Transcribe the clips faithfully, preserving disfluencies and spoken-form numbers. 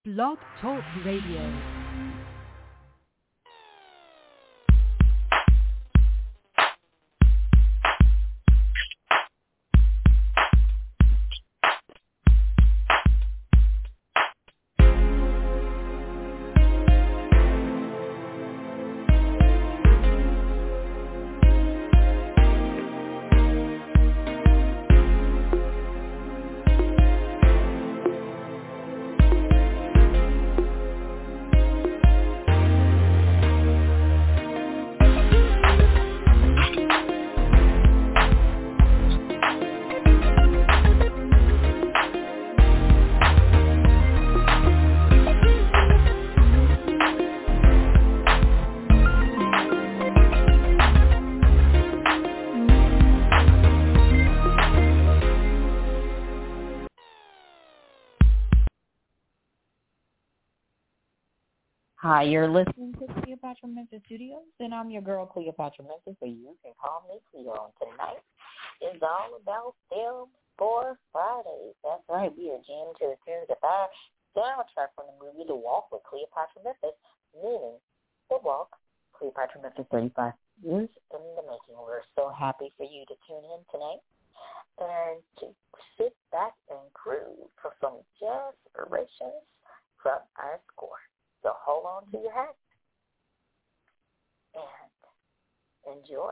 Blog Talk Radio. Hi, you're listening to Cleopatra Memphis Studios, and I'm your girl, Cleopatra Memphis, but you can call me Cleo. And tonight is all about Film for Fridays. That's right, we are jamming to the tunes of our soundtrack from the movie The Walk with Cleopatra Memphis, meaning The Walk, Cleopatra Memphis thirty-five years in the making. We're so happy for you to tune in tonight and to sit back and cruise for some jazz inspirations from our score. So hold on to your hats and enjoy.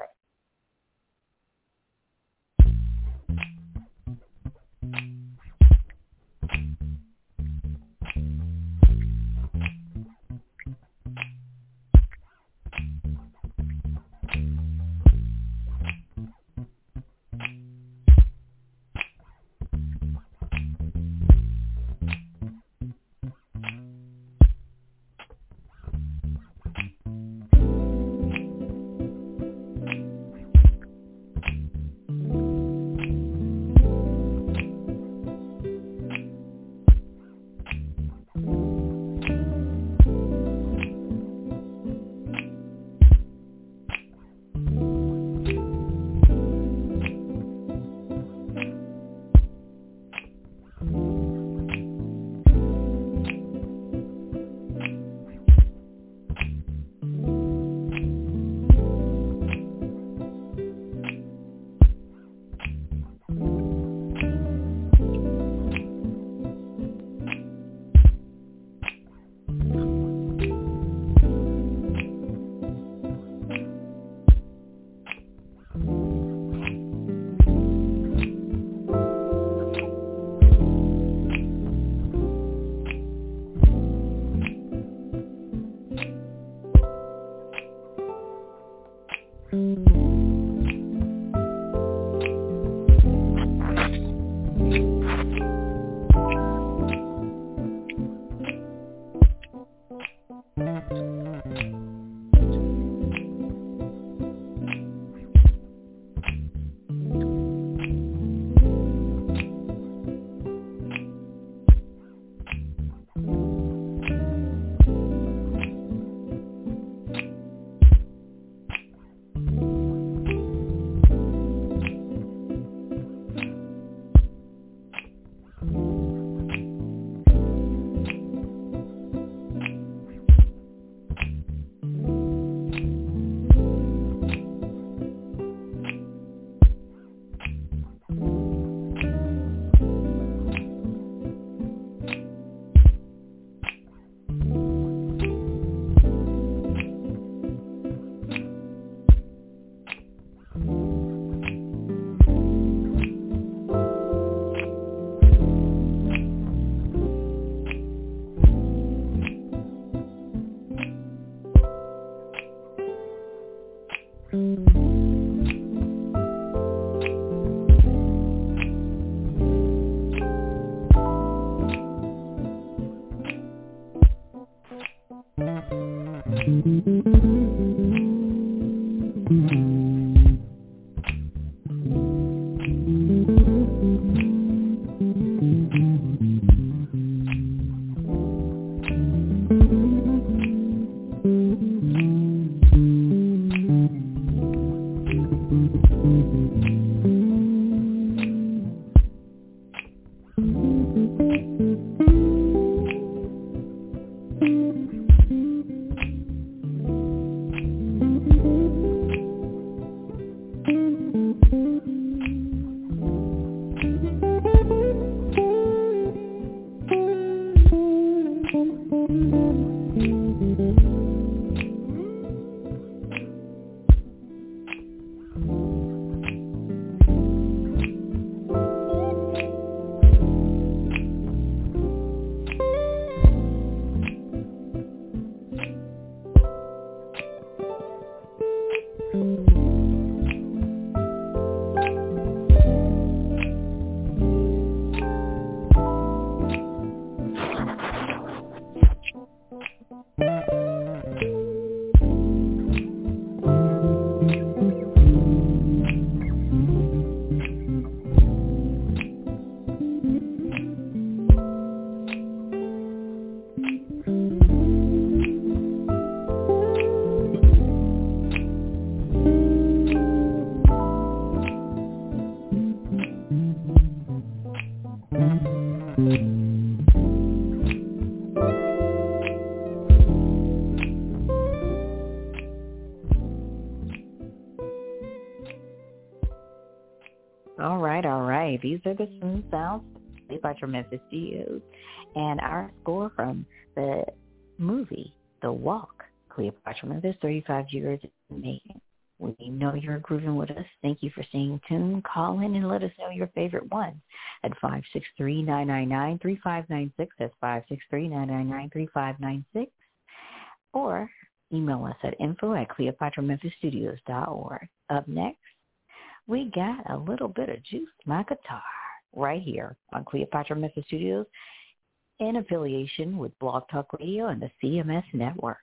All right, all right. These are the Smooth Sounds Cleopatra Memphis Studios, and our score from the movie The Walk, Cleopatra Memphis, thirty-five years in the making. We know you're grooving with us. Thank you for staying tuned. Call in and let us know your favorite one at five six three, nine nine nine, three five nine six. That's five six three, nine nine nine, three five nine six. Or email us at info at cleopatra memphis studios dot org. Up next, we got a little bit of Juice My Guitar right here on Cleopatra Memphis Studios in affiliation with Blog Talk Radio and the C M S Network.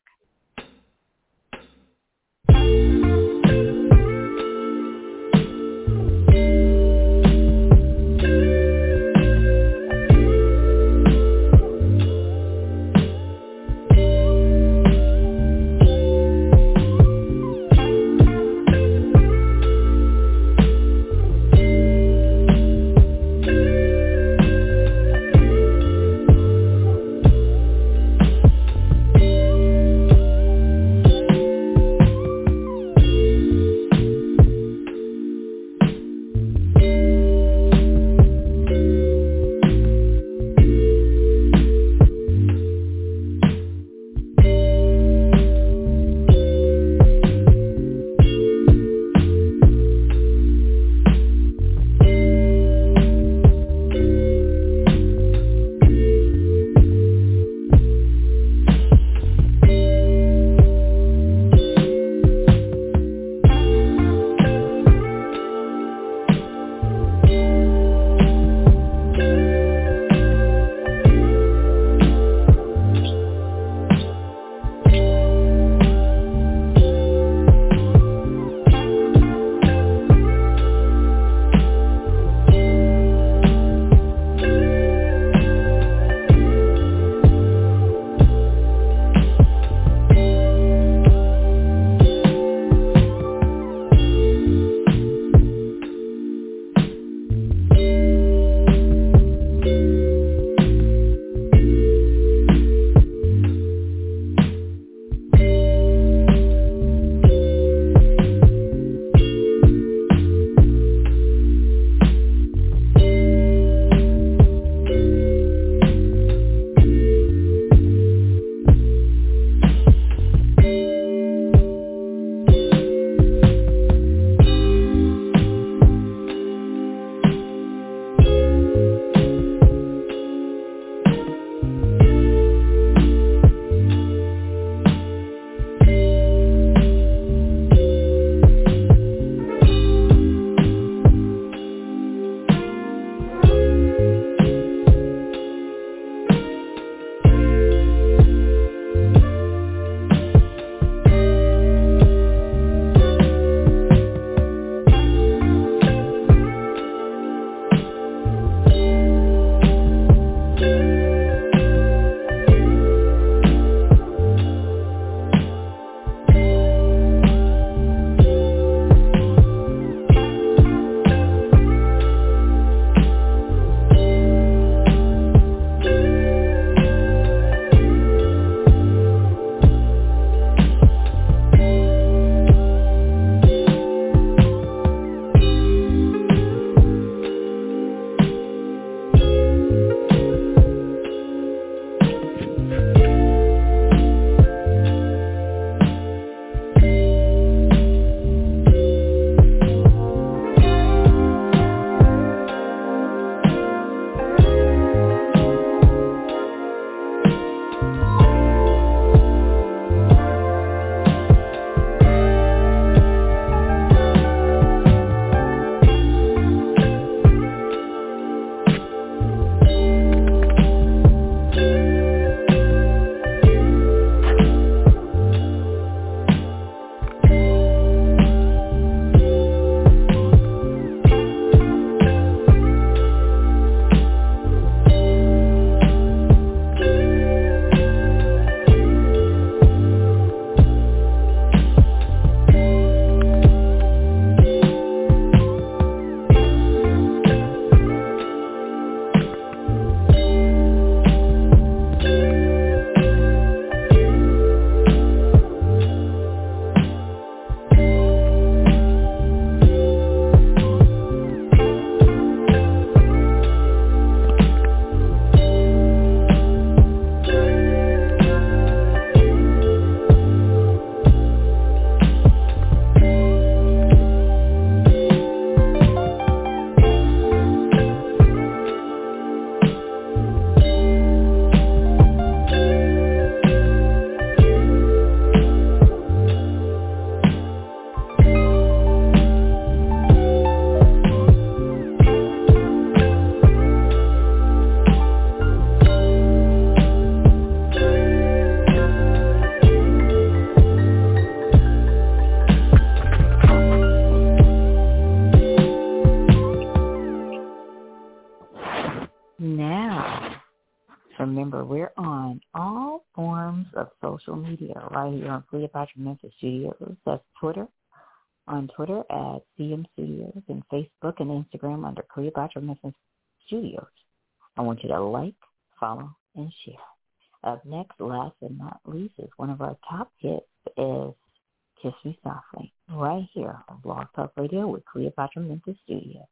on all forms of social media right here on Cleopatra Memphis Studios. That's Twitter, on Twitter at C M Studios, and Facebook and Instagram under Cleopatra Memphis Studios. I want you to like, follow, and share. Up next, last but not least, is one of our top hits is Kiss Me Softly, right here on Blog Talk Radio with Cleopatra Memphis Studios.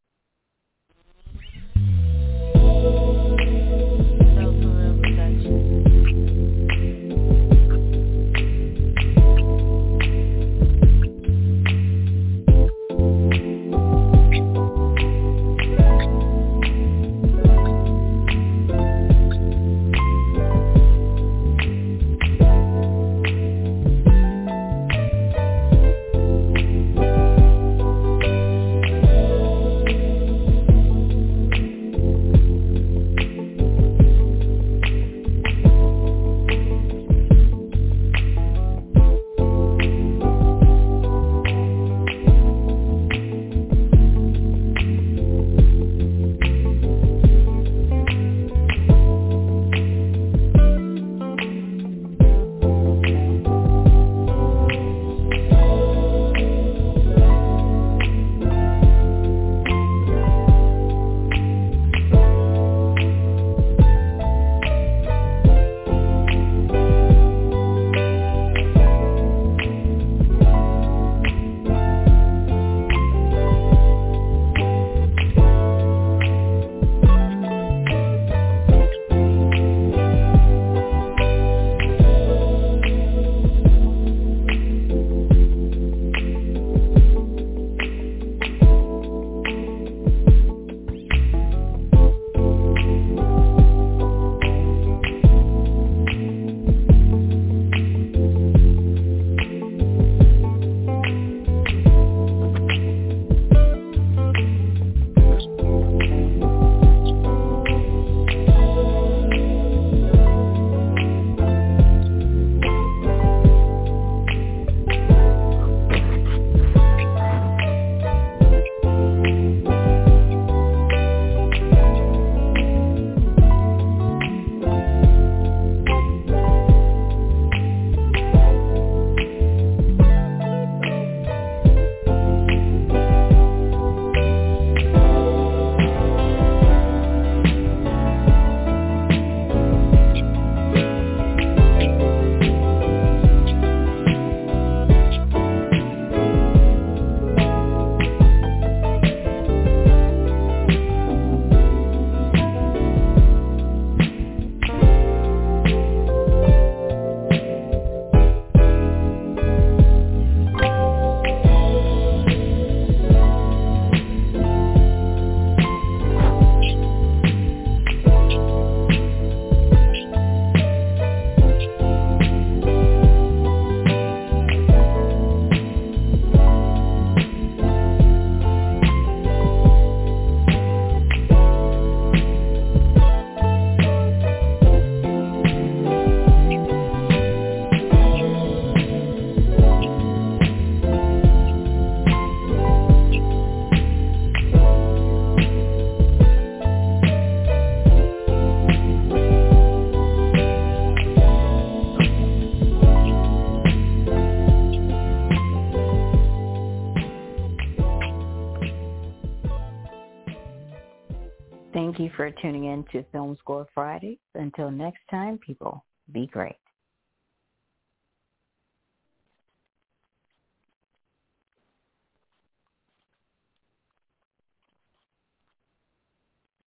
Thank you for tuning in to Film Score Fridays. Until next time, people, be great.